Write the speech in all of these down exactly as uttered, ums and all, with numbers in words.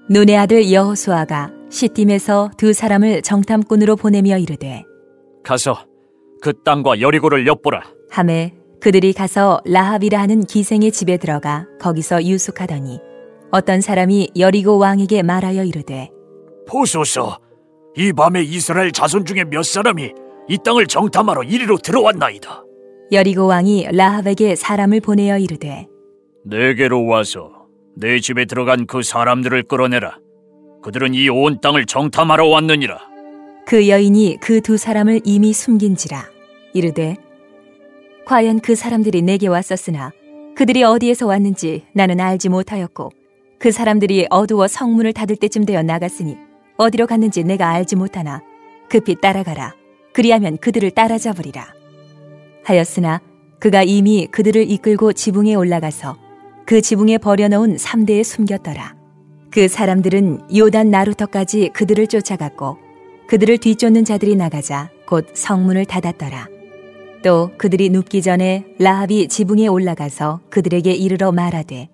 눈의 아들 여호수아가 시딤에서 두 사람을 정탐꾼으로 보내며 이르되 가서 그 땅과 여리고를 엿보라 하매 그들이 가서 라합이라 하는 기생의 집에 들어가 거기서 유숙하더니 어떤 사람이 여리고 왕에게 말하여 이르되 보소서, 이 밤에 이스라엘 자손 중에 몇 사람이 이 땅을 정탐하러 이리로 들어왔나이다. 여리고 왕이 라합에게 사람을 보내어 이르되 내게로 와서 내 집에 들어간 그 사람들을 끌어내라. 그들은 이 온 땅을 정탐하러 왔느니라. 그 여인이 그 두 사람을 이미 숨긴지라. 이르되 과연 그 사람들이 내게 왔었으나 그들이 어디에서 왔는지 나는 알지 못하였고 그 사람들이 어두워 성문을 닫을 때쯤 되어 나갔으니 어디로 갔는지 내가 알지 못하나 급히 따라가라. 그리하면 그들을 따라잡으리라. 하였으나 그가 이미 그들을 이끌고 지붕에 올라가서 그 지붕에 버려놓은 삼대에 숨겼더라. 그 사람들은 요단 나루터까지 그들을 쫓아갔고 그들을 뒤쫓는 자들이 나가자 곧 성문을 닫았더라. 또 그들이 눕기 전에 라합이 지붕에 올라가서 그들에게 이르러 말하되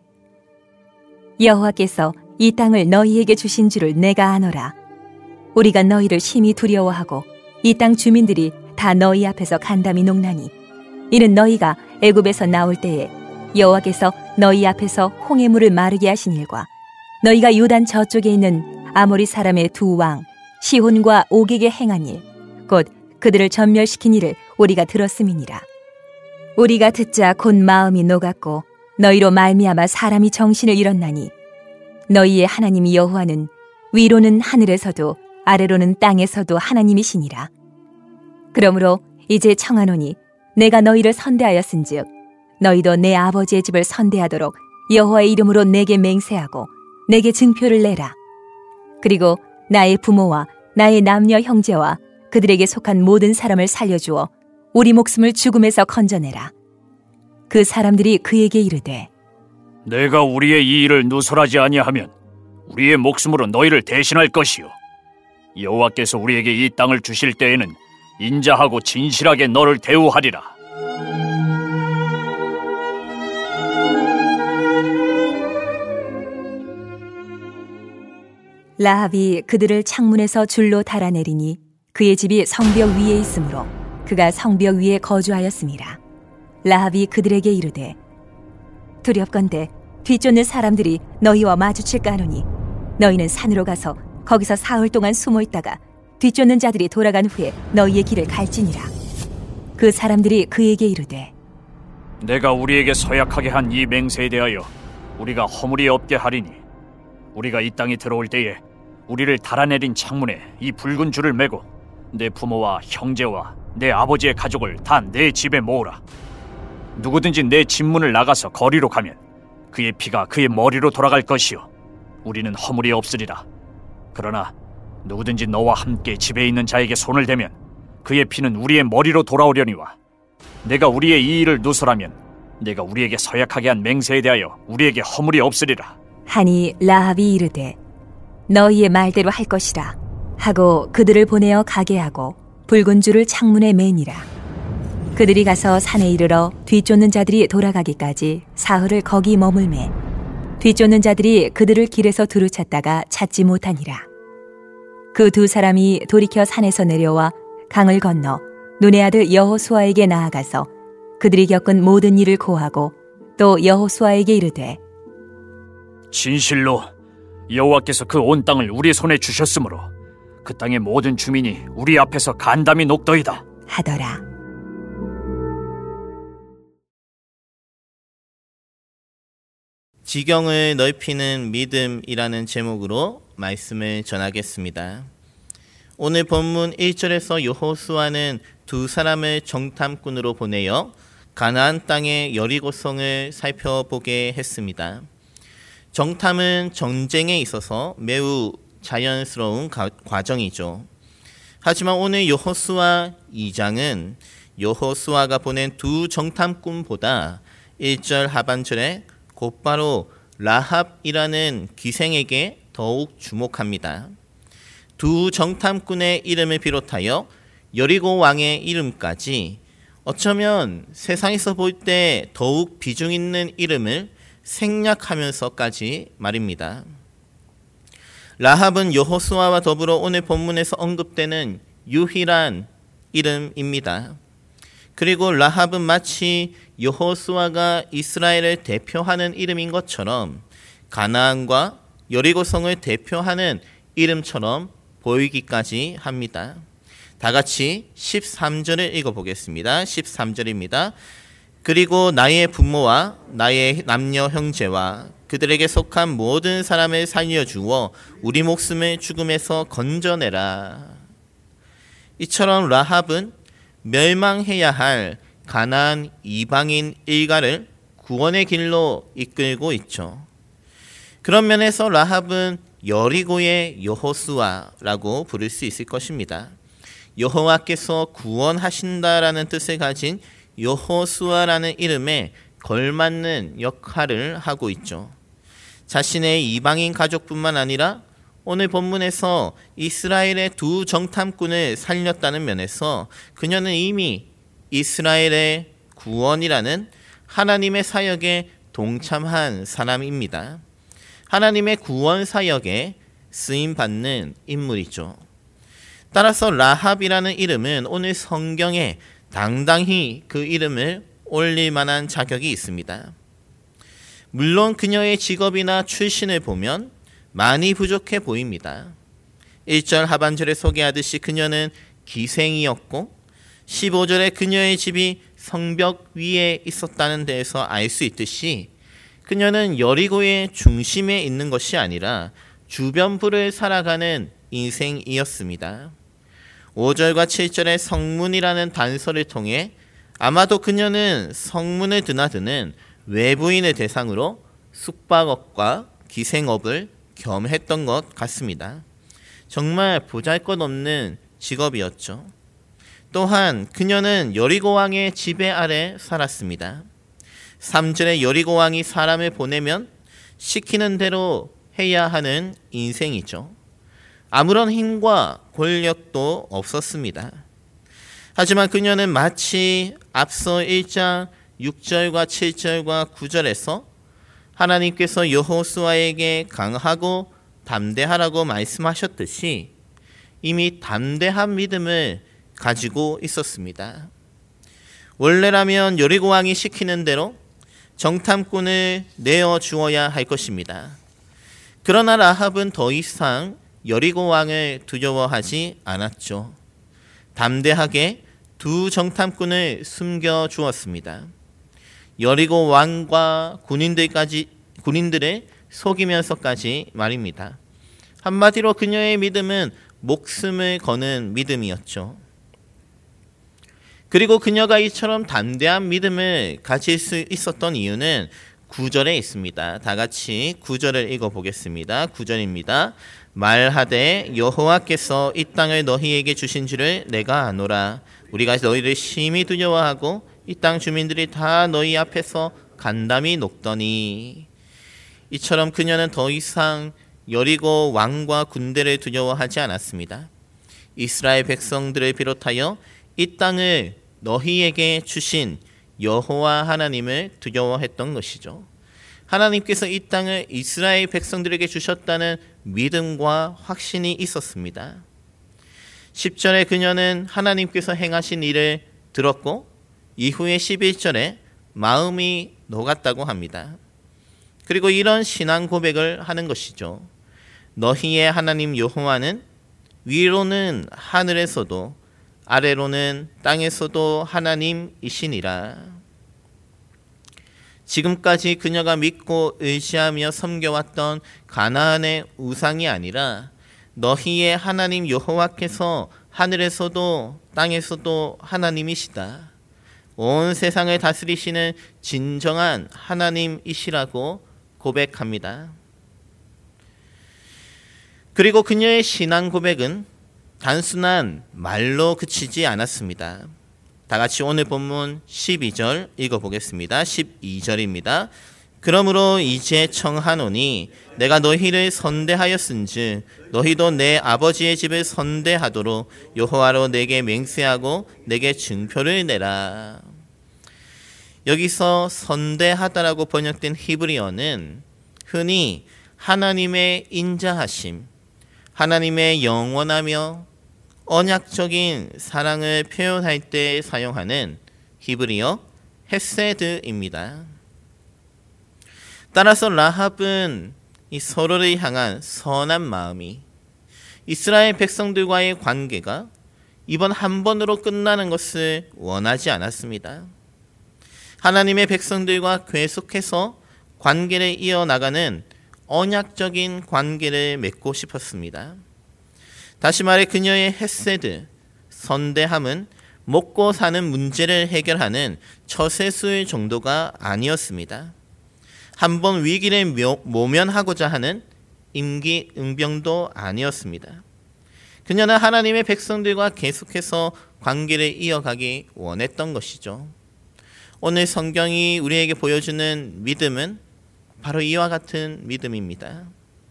여호와께서 이 땅을 너희에게 주신 줄을 내가 아노라. 우리가 너희를 심히 두려워하고 이 땅 주민들이 다 너희 앞에서 간담이 녹나니 이는 너희가 애굽에서 나올 때에 여호와께서 너희 앞에서 홍해 물을 마르게 하신 일과 너희가 요단 저쪽에 있는 아모리 사람의 두 왕 시혼과 옥에게 행한 일 곧 그들을 전멸시킨 일을 우리가 들었음이니라. 우리가 듣자 곧 마음이 녹았고 너희로 말미암아 사람이 정신을 잃었나니 너희의 하나님 여호와는 위로는 하늘에서도 아래로는 땅에서도 하나님이시니라. 그러므로 이제 청하노니 내가 너희를 선대하였은즉 너희도 내 아버지의 집을 선대하도록 여호와의 이름으로 내게 맹세하고 내게 증표를 내라. 그리고 나의 부모와 나의 남녀 형제와 그들에게 속한 모든 사람을 살려주어 우리 목숨을 죽음에서 건져내라. 그 사람들이 그에게 이르되 내가 우리의 이 일을 누설하지 아니하면 우리의 목숨으로 너희를 대신할 것이요 여호와께서 우리에게 이 땅을 주실 때에는 인자하고 진실하게 너를 대우하리라. 라합이 그들을 창문에서 줄로 달아내리니 그의 집이 성벽 위에 있으므로 그가 성벽 위에 거주하였습니다. 라합이 그들에게 이르되 두렵건대 뒤쫓는 사람들이 너희와 마주칠까 하노니 너희는 산으로 가서 거기서 사흘 동안 숨어 있다가 뒤쫓는 자들이 돌아간 후에 너희의 길을 갈지니라. 그 사람들이 그에게 이르되 내가 우리에게 서약하게 한 이 맹세에 대하여 우리가 허물이 없게 하리니 우리가 이 땅에 들어올 때에 우리를 달아내린 창문에 이 붉은 줄을 매고 내 부모와 형제와 내 아버지의 가족을 다 내 집에 모으라. 누구든지 내 집문을 나가서 거리로 가면 그의 피가 그의 머리로 돌아갈 것이요 우리는 허물이 없으리라. 그러나 누구든지 너와 함께 집에 있는 자에게 손을 대면 그의 피는 우리의 머리로 돌아오려니와 내가 우리의 이 일을 누설하면 내가 우리에게 서약하게 한 맹세에 대하여 우리에게 허물이 없으리라. 하니 라합이 이르되 너희의 말대로 할 것이라 하고 그들을 보내어 가게 하고 붉은 줄을 창문에 매니라. 그들이 가서 산에 이르러 뒤쫓는 자들이 돌아가기까지 사흘을 거기 머물매 뒤쫓는 자들이 그들을 길에서 두루 찾다가 찾지 못하니라. 그 두 사람이 돌이켜 산에서 내려와 강을 건너 눈의 아들 여호수아에게 나아가서 그들이 겪은 모든 일을 고하고 또 여호수아에게 이르되 진실로 여호와께서 그 온 땅을 우리 손에 주셨으므로 그 땅의 모든 주민이 우리 앞에서 간담이 녹더이다 하더라. 지경을 넓히는 믿음이라는 제목으로 말씀을 전하겠습니다. 오늘 본문 일 절에서 여호수아는 두 사람을 정탐꾼으로 보내어 가나안 땅의 여리고성을 살펴보게 했습니다. 정탐은 전쟁에 있어서 매우 자연스러운 과정이죠. 하지만 오늘 여호수아 이 장은 여호수아가 보낸 두 정탐꾼보다 일 절 하반절에 곧바로 라합이라는 기생에게 더욱 주목합니다. 두 정탐꾼의 이름을 비롯하여 여리고 왕의 이름까지 어쩌면 세상에서 볼 때 더욱 비중 있는 이름을 생략하면서까지 말입니다. 라합은 여호수아와 더불어 오늘 본문에서 언급되는 유일한 이름입니다. 그리고 라합은 마치 여호수아가 이스라엘을 대표하는 이름인 것처럼 가나안과 여리고성을 대표하는 이름처럼 보이기까지 합니다. 다 같이 십삼 절을 읽어보겠습니다. 십삼 절입니다. 그리고 나의 부모와 나의 남녀 형제와 그들에게 속한 모든 사람을 살려주어 우리 목숨을 죽음에서 건져내라. 이처럼 라합은 멸망해야 할 가나안 이방인 일가를 구원의 길로 이끌고 있죠. 그런 면에서 라합은 여리고의 여호수아라고 부를 수 있을 것입니다. 여호와께서 구원하신다라는 뜻을 가진 여호수아라는 이름에 걸맞는 역할을 하고 있죠. 자신의 이방인 가족뿐만 아니라 오늘 본문에서 이스라엘의 두 정탐꾼을 살렸다는 면에서 그녀는 이미 이스라엘의 구원이라는 하나님의 사역에 동참한 사람입니다. 하나님의 구원 사역에 쓰임받는 인물이죠. 따라서 라합이라는 이름은 오늘 성경에 당당히 그 이름을 올릴 만한 자격이 있습니다. 물론 그녀의 직업이나 출신을 보면 많이 부족해 보입니다. 일 절 하반절에 소개하듯이 그녀는 기생이었고 십오 절에 그녀의 집이 성벽 위에 있었다는 데에서 알 수 있듯이 그녀는 여리고의 중심에 있는 것이 아니라 주변부를 살아가는 인생이었습니다. 오 절과 칠 절의 성문이라는 단서를 통해 아마도 그녀는 성문을 드나드는 외부인을 대상으로 숙박업과 기생업을 겸했던 것 같습니다. 정말 보잘것없는 직업이었죠. 또한 그녀는 여리고 왕의 지배 아래 살았습니다. 삼 절에 여리고 왕이 사람을 보내면 시키는 대로 해야 하는 인생이죠. 아무런 힘과 권력도 없었습니다. 하지만 그녀는 마치 앞서 일 장 육 절과 칠 절과 구 절에서 하나님께서 여호수아에게 강하고 담대하라고 말씀하셨듯이 이미 담대한 믿음을 가지고 있었습니다. 원래라면 여리고 왕이 시키는 대로 정탐꾼을 내어 주어야 할 것입니다. 그러나 라합은 더 이상 여리고 왕을 두려워하지 않았죠. 담대하게 두 정탐꾼을 숨겨 주었습니다. 여리고 왕과 군인들까지 군인들을 속이면서까지 말입니다. 한마디로 그녀의 믿음은 목숨을 거는 믿음이었죠. 그리고 그녀가 이처럼 담대한 믿음을 가질 수 있었던 이유는 구 절에 있습니다. 다 같이 구 절을 읽어보겠습니다. 구 절입니다. 말하되 여호와께서 이 땅을 너희에게 주신 줄을 내가 아노라. 우리가 너희를 심히 두려워하고 이 땅 주민들이 다 너희 앞에서 간담이 녹더니. 이처럼 그녀는 더 이상 여리고 왕과 군대를 두려워하지 않았습니다. 이스라엘 백성들을 비롯하여 이 땅을 너희에게 주신 여호와 하나님을 두려워했던 것이죠. 하나님께서 이 땅을 이스라엘 백성들에게 주셨다는 믿음과 확신이 있었습니다. 십 절에 그녀는 하나님께서 행하신 일을 들었고 이후에 십일 절에 마음이 녹았다고 합니다. 그리고 이런 신앙 고백을 하는 것이죠. 너희의 하나님 여호와는 위로는 하늘에서도 아래로는 땅에서도 하나님이시니라. 지금까지 그녀가 믿고 의지하며 섬겨왔던 가나안의 우상이 아니라 너희의 하나님 여호와께서 하늘에서도 땅에서도 하나님이시다. 온 세상을 다스리시는 진정한 하나님이시라고 고백합니다. 그리고 그녀의 신앙 고백은 단순한 말로 그치지 않았습니다. 다 같이 오늘 본문 십이 절 읽어보겠습니다. 십이 절입니다. 그러므로 이제 청하노니 내가 너희를 선대하였은즉 너희도 내 아버지의 집을 선대하도록 여호와로 내게 맹세하고 내게 증표를 내라. 여기서 선대하다라고 번역된 히브리어는 흔히 하나님의 인자하심 하나님의 영원하며 언약적인 사랑을 표현할 때 사용하는 히브리어 헤세드입니다. 따라서 라합은 이 서로를 향한 선한 마음이 이스라엘 백성들과의 관계가 이번 한 번으로 끝나는 것을 원하지 않았습니다. 하나님의 백성들과 계속해서 관계를 이어나가는 언약적인 관계를 맺고 싶었습니다. 다시 말해 그녀의 헤세드, 선대함은 먹고 사는 문제를 해결하는 처세술 정도가 아니었습니다. 한번 위기를 모면하고자 하는 임기응변도 아니었습니다. 그녀는 하나님의 백성들과 계속해서 관계를 이어가기 원했던 것이죠. 오늘 성경이 우리에게 보여주는 믿음은 바로 이와 같은 믿음입니다.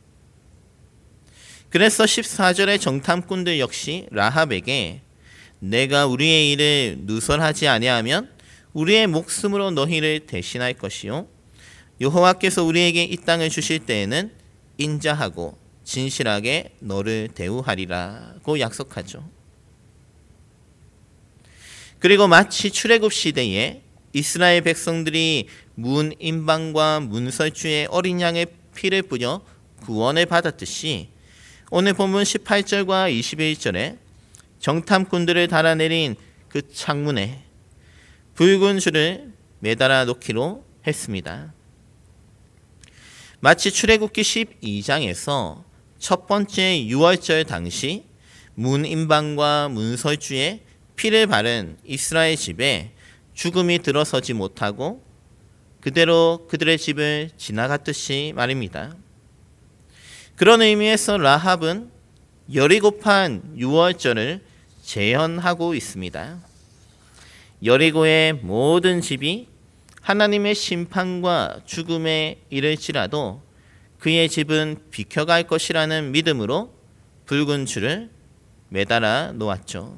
그래서 십사 절의 정탐꾼들 역시 라합에게 내가 우리의 일을 누설하지 아니하면 우리의 목숨으로 너희를 대신할 것이요 여호와께서 우리에게 이 땅을 주실 때에는 인자하고 진실하게 너를 대우하리라고 약속하죠. 그리고 마치 출애굽 시대에 이스라엘 백성들이 문인방과 문설주의 어린 양의 피를 뿌려 구원을 받았듯이 오늘 본문 십팔 절과 이십일 절에 정탐꾼들을 달아내린 그 창문에 붉은 줄을 매달아 놓기로 했습니다. 마치 출애굽기 십이 장에서 첫 번째 유월절 당시 문인방과 문설주의 피를 바른 이스라엘 집에 죽음이 들어서지 못하고 그대로 그들의 집을 지나갔듯이 말입니다. 그런 의미에서 라합은 여리고판 유월절을 재현하고 있습니다. 여리고의 모든 집이 하나님의 심판과 죽음에 이를지라도 그의 집은 비켜갈 것이라는 믿음으로 붉은 줄을 매달아 놓았죠.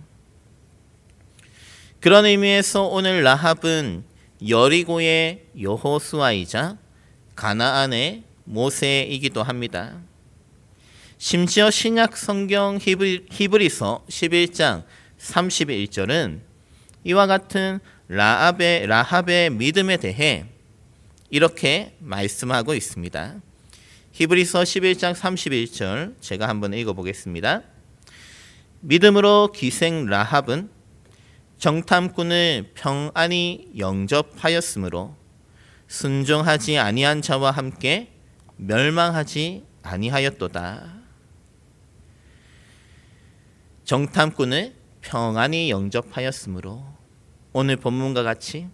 그런 의미에서 오늘 라합은 여리고의 여호수아이자 가나안의 모세이기도 합니다. 심지어 신약 성경 히브리서 십일 장 삼십일 절은 이와 같은 라합의, 라합의 믿음에 대해 이렇게 말씀하고 있습니다. 히브리서 십일 장 삼십일 절 제가 한번 읽어보겠습니다. 믿음으로 기생 라합은 정탐꾼을 평안히 영접하였으므로 순종하지 아니한 자와 함께 멸망하지 아니하였도다. 정탐꾼을 평안히 영접하였으므로 오늘 본문과 같이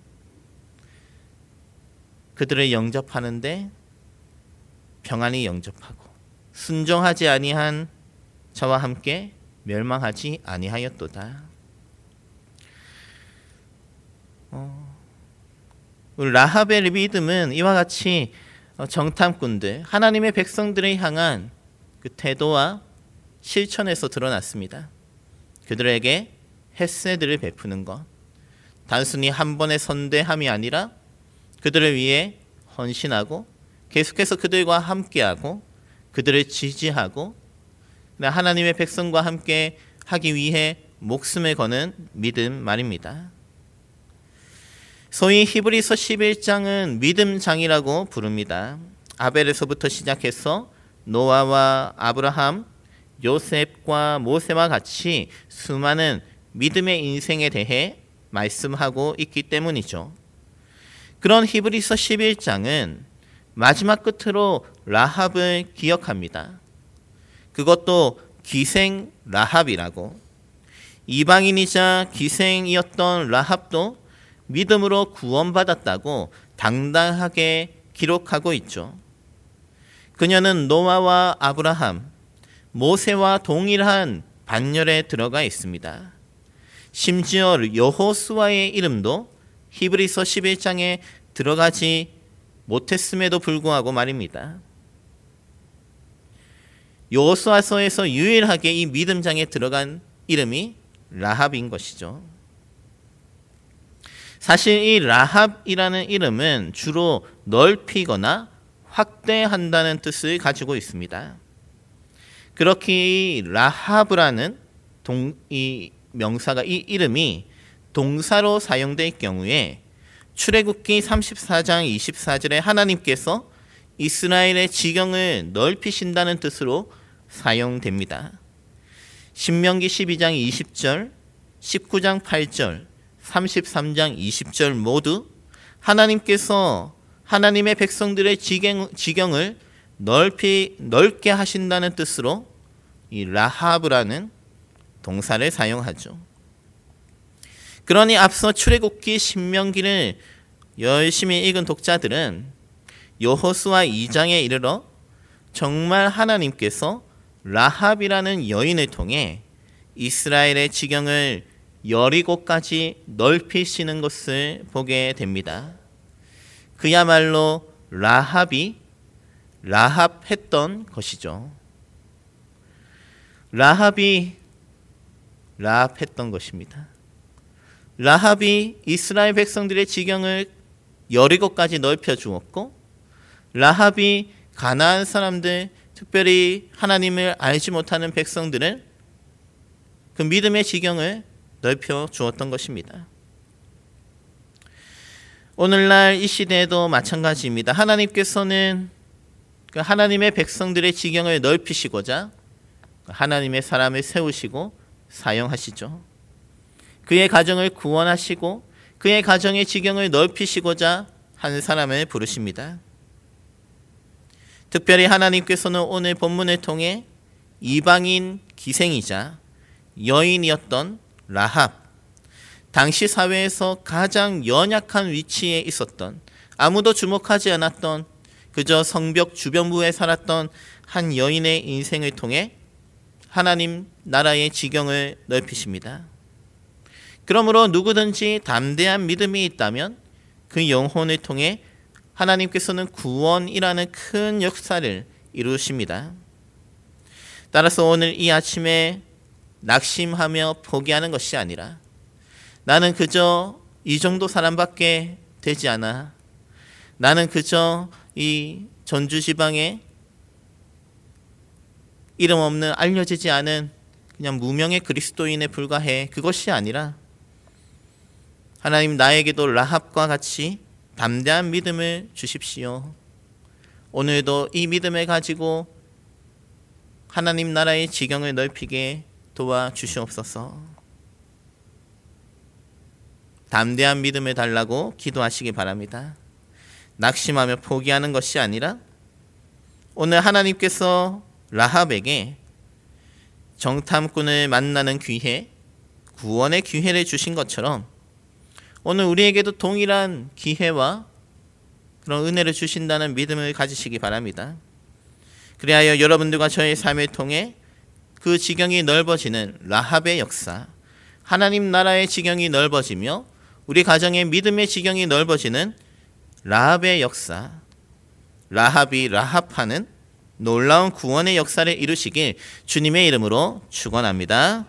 그들을 영접하는데 평안히 영접하고 순종하지 아니한 자와 함께 멸망하지 아니하였도다. 어, 라합의 믿음은 이와 같이 정탐꾼들, 하나님의 백성들을 향한 그 태도와 실천에서 드러났습니다. 그들에게 헤세드를 베푸는 것, 단순히 한 번의 선대함이 아니라 그들을 위해 헌신하고 계속해서 그들과 함께하고 그들을 지지하고 하나님의 백성과 함께 하기 위해 목숨을 거는 믿음 말입니다. 소위 히브리서 십일 장은 믿음장이라고 부릅니다. 아벨에서부터 시작해서 노아와 아브라함, 요셉과 모세와 같이 수많은 믿음의 인생에 대해 말씀하고 있기 때문이죠. 그런 히브리서 십일 장은 마지막 끝으로 라합을 기억합니다. 그것도 기생 라합이라고. 이방인이자 기생이었던 라합도 믿음으로 구원받았다고 당당하게 기록하고 있죠. 그녀는 노아와 아브라함, 모세와 동일한 반열에 들어가 있습니다. 심지어 여호수아의 이름도 히브리서 십일 장에 들어가지 못했음에도 불구하고 말입니다. 여호수아서에서 유일하게 이 믿음장에 들어간 이름이 라합인 것이죠. 사실 이 라합이라는 이름은 주로 넓히거나 확대한다는 뜻을 가지고 있습니다. 그렇게 이 라하브라는 동, 이 명사가 이 이름이 동사로 사용될 경우에 출애굽기 삼십사 장 이십사 절에 하나님께서 이스라엘의 지경을 넓히신다는 뜻으로 사용됩니다. 신명기 십이 장 이십 절, 십구 장 팔 절, 삼십삼 장 이십 절 모두 하나님께서 하나님의 백성들의 지경, 지경을 넓히, 넓게 하신다는 뜻으로 이 라하브라는 동사를 사용하죠. 그러니 앞서 출애굽기 신명기를 열심히 읽은 독자들은 여호수아 이 장에 이르러 정말 하나님께서 라합이라는 여인을 통해 이스라엘의 지경을 여리고까지 넓히시는 것을 보게 됩니다. 그야말로 라합이 라합했던 것이죠. 라합이 라합했던 것입니다. 라합이 이스라엘 백성들의 지경을 여리고까지 넓혀 주었고, 라합이 가나안 사람들, 특별히 하나님을 알지 못하는 백성들은 그 믿음의 지경을 넓혀 주었던 것입니다. 오늘날 이 시대에도 마찬가지입니다. 하나님께서는 그 하나님의 백성들의 지경을 넓히시고자 하나님의 사람을 세우시고 사용하시죠. 그의 가정을 구원하시고 그의 가정의 지경을 넓히시고자 한 사람을 부르십니다. 특별히 하나님께서는 오늘 본문을 통해 이방인 기생이자 여인이었던 라합, 당시 사회에서 가장 연약한 위치에 있었던, 아무도 주목하지 않았던, 그저 성벽 주변부에 살았던 한 여인의 인생을 통해 하나님 나라의 지경을 넓히십니다. 그러므로 누구든지 담대한 믿음이 있다면 그 영혼을 통해 하나님께서는 구원이라는 큰 역사를 이루십니다. 따라서 오늘 이 아침에 낙심하며 포기하는 것이 아니라, 나는 그저 이 정도 사람밖에 되지 않아, 나는 그저 이 전주지방에 이름 없는, 알려지지 않은 그냥 무명의 그리스도인에 불과해, 그것이 아니라 하나님 나에게도 라합과 같이 담대한 믿음을 주십시오. 오늘도 이 믿음을 가지고 하나님 나라의 지경을 넓히게 도와주시옵소서. 담대한 믿음을 달라고 기도하시기 바랍니다. 낙심하며 포기하는 것이 아니라 오늘 하나님께서 라합에게 정탐꾼을 만나는 기회, 구원의 기회를 주신 것처럼 오늘 우리에게도 동일한 기회와 그런 은혜를 주신다는 믿음을 가지시기 바랍니다. 그리하여 여러분들과 저의 삶을 통해 그 지경이 넓어지는 라합의 역사, 하나님 나라의 지경이 넓어지며 우리 가정의 믿음의 지경이 넓어지는 라합의 역사, 라합이 라합하는 놀라운 구원의 역사를 이루시길 주님의 이름으로 축원합니다.